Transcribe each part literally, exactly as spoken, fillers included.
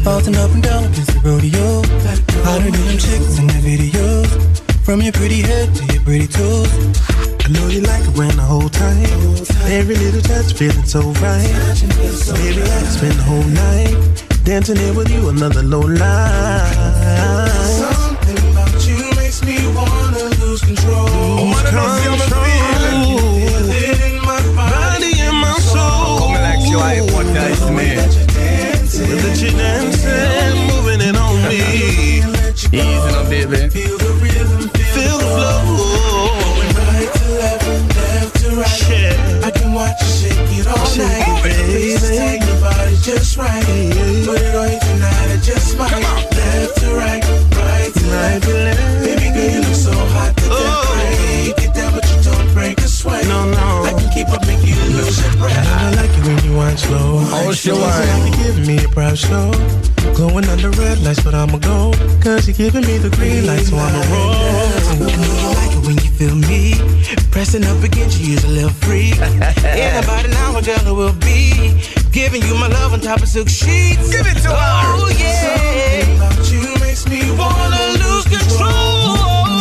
bouncing up and down against the rodeo. Hotter than them chicks in the videos. From your pretty head to your pretty toes. I know you like it when I hold tight. Every little touch feeling so right. Baby, I can spend the whole night dancing here with you another low life. Something about you makes me wanna lose control. Lose control. Feel it in my body, in my soul. Come like you, I hypnotize me. That you dancing, moving it on me. Easy now, baby. Feel the rhythm, feel the flow. Going right to left, left to right. Yeah. I can watch you shake it all shake night. It, baby. Take your body just right. Put it on you tonight, I just might. Left to right, right to Right left. to left. Baby girl, you look so hot to Oh. death. Break it down, but you don't break a sweat. No, no. I can keep up, make you lose your breath. I like it when you wind slow. Oh, she Like whine. you giving me a proud slow. Glowing under red lights, but I'ma go. Cause you're giving me the green light, so I'ma roll. I know you like it when you feel me pressing up against you, is a little free. In about an hour, girl, it will be giving you my love on top of silk sheets. Give it to her. Oh, yeah. Something about you makes me wanna lose control.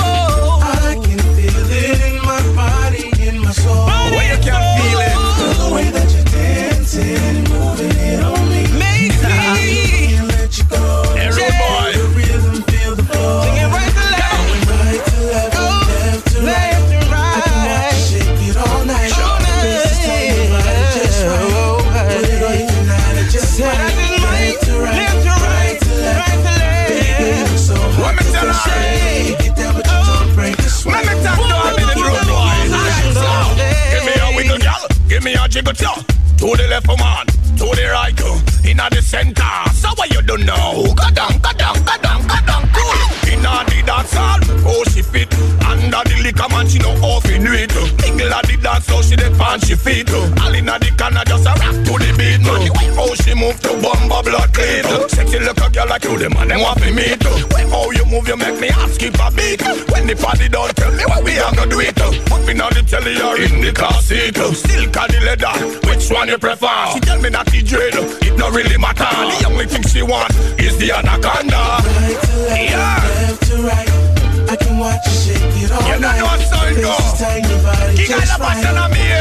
I can feel it in my body, in my soul. Where you can feel it? The way that you're dancing and moving it on me makes me can't let you go. Every boy. The rhythm, feel the flow. Sing it right to left, right to left, left to right. I can watch you shake it all night. This is time your body just right. Put it on you tonight, I just might. Left to right, right to left. Baby, you look so hot. Let me tell her. Shake it down, but you don't break the sweat. Let me talk to her, baby, bro, boy. Give me a wiggle, girl. Give me a jiggle, girl. To the left, man. To the right, inna the center. So what you do now? Go down, go down, go down, go down, cool. Inna the dance hall, oh she fit. Under the liquor man, she know how to do it. Mingle at the dance, so she dey pan she feet. All inna the corner, just a rock to the beat. Man, how she move to bumper blood clean. Sexy little girl like you, the man them want to meet. When how you move, you make me heart skip a beat. When the party done, tell me what we are gonna do it. Up inna the telly or in the car seat. Still car the leather, which one you prefer? She tell me that the dread, it don't really matter. The only thing she want is the anaconda. Right to left, Yeah. left to right. I can watch you shake it all You know night. what's so This go. is time your body King of just the right. passion of me,